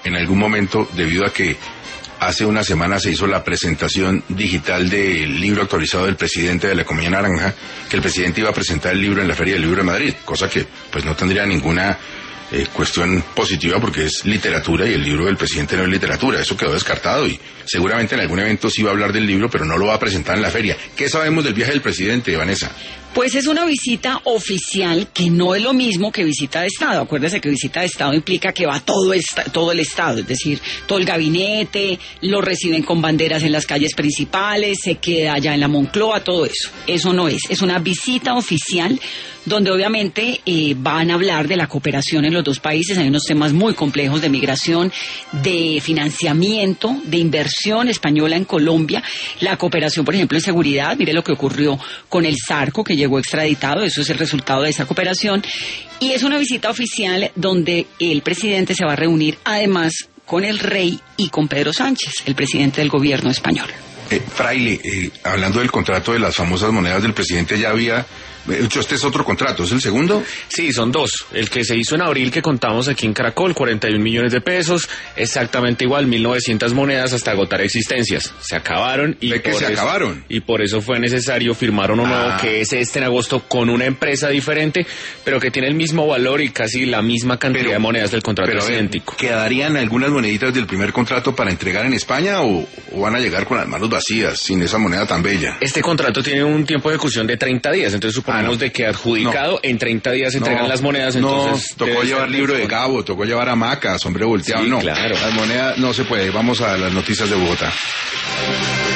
en algún momento, debido a que hace una semana se hizo la presentación digital del libro actualizado del presidente de la Economía Naranja, que el presidente iba a presentar el libro en la Feria del Libro de Madrid, cosa que pues no tendría ninguna cuestión positiva porque es literatura y el libro del presidente no es literatura. Eso quedó descartado y seguramente en algún evento sí va a hablar del libro, pero no lo va a presentar en la feria. ¿Qué sabemos del viaje del presidente, Vanessa? Pues es una visita oficial que no es lo mismo que visita de Estado. Acuérdese que visita de Estado implica que va todo el Estado, es decir, todo el gabinete, lo reciben con banderas en las calles principales, se queda allá en la Moncloa, todo eso. Eso no es una visita oficial donde obviamente van a hablar de la cooperación en los dos países. Hay unos temas muy complejos de migración, de financiamiento, de inversión española en Colombia, la cooperación, por ejemplo, en seguridad. Mire lo que ocurrió con el Zarco, que llegó extraditado, eso es el resultado de esa cooperación. Y es una visita oficial donde el presidente se va a reunir además con el rey y con Pedro Sánchez, el presidente del gobierno español. Fraile, hablando del contrato de las famosas monedas del presidente, ya había hecho, este es otro contrato, ¿es el segundo? Sí, son dos. El que se hizo en abril, que contamos aquí en Caracol, 41 millones de pesos, exactamente igual, 1.900 monedas hasta agotar existencias. Se acabaron y y por eso fue necesario firmar uno nuevo, que es en agosto, con una empresa diferente, pero que tiene el mismo valor y casi la misma cantidad de monedas del contrato idéntico. ¿Quedarían algunas moneditas del primer contrato para entregar en España o van a llegar con las manos vacías, sin esa moneda tan bella? Este contrato tiene un tiempo de ejecución de 30 días, entonces suponemos de que adjudicado, en 30 días se entregan las monedas, entonces... tocó llevar libro de Gabo, tocó llevar hamacas, sombrero volteado, sí, claro. Las monedas no se puede. Vamos a las noticias de Bogotá.